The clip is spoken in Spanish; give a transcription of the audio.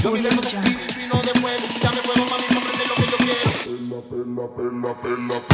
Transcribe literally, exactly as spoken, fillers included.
Yo vine con un vino de fuego, ya me puedo mami, comprende lo que yo quiero. Pela, pela, pela, pela.